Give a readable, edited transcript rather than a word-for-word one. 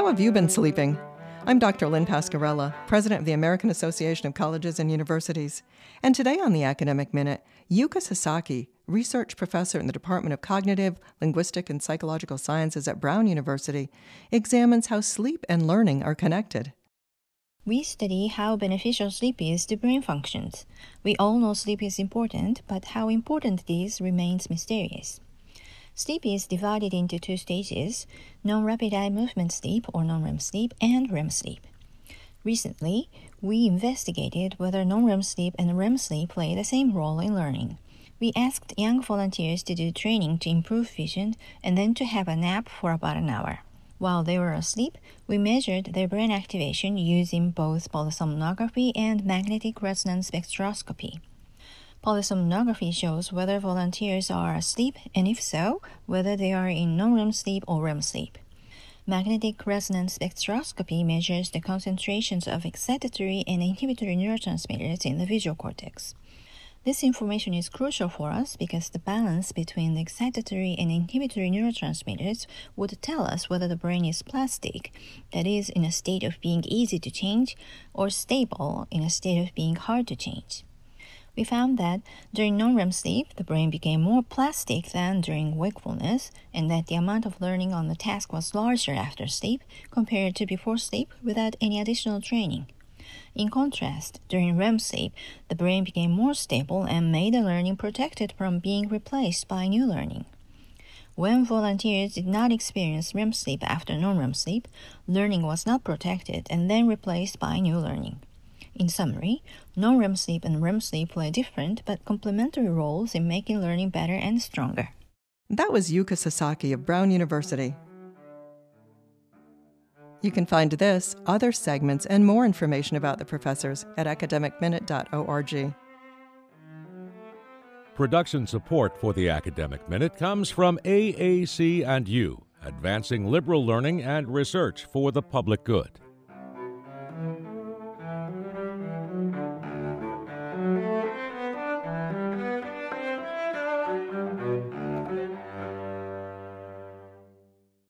How have you been sleeping? I'm Dr. Lynn Pascarella, President of the American Association of Colleges and Universities. And today on the Academic Minute, Yuka Sasaki, research professor in the Department of Cognitive, Linguistic, and Psychological Sciences at Brown University, examines how sleep and learning are connected. We study how beneficial sleep is to brain functions. We all know sleep is important, but how important it is remains mysterious. Sleep is divided into two stages, non-rapid eye movement sleep or non-REM sleep and REM sleep. Recently, we investigated whether non-REM sleep and REM sleep play the same role in learning. We asked young volunteers to do training to improve vision and then to have a nap for about an hour. While they were asleep, we measured their brain activation using both polysomnography and magnetic resonance spectroscopy. Polysomnography shows whether volunteers are asleep, and if so, whether they are in non-REM sleep or REM sleep. Magnetic resonance spectroscopy measures the concentrations of excitatory and inhibitory neurotransmitters in the visual cortex. This information is crucial for us because the balance between the excitatory and inhibitory neurotransmitters would tell us whether the brain is plastic, that is, in a state of being easy to change, or stable, in a state of being hard to change. We found that during non-REM sleep, the brain became more plastic than during wakefulness, and that the amount of learning on the task was larger after sleep compared to before sleep without any additional training. In contrast, during REM sleep, the brain became more stable and made the learning protected from being replaced by new learning. When volunteers did not experience REM sleep after non-REM sleep, learning was not protected and then replaced by new learning. In summary, non-REM sleep and REM sleep play different but complementary roles in making learning better and stronger. That was Yuka Sasaki of Brown University. You can find this, other segments, and more information about the professors at academicminute.org. Production support for the Academic Minute comes from AAC&U, advancing liberal learning and research for the public good.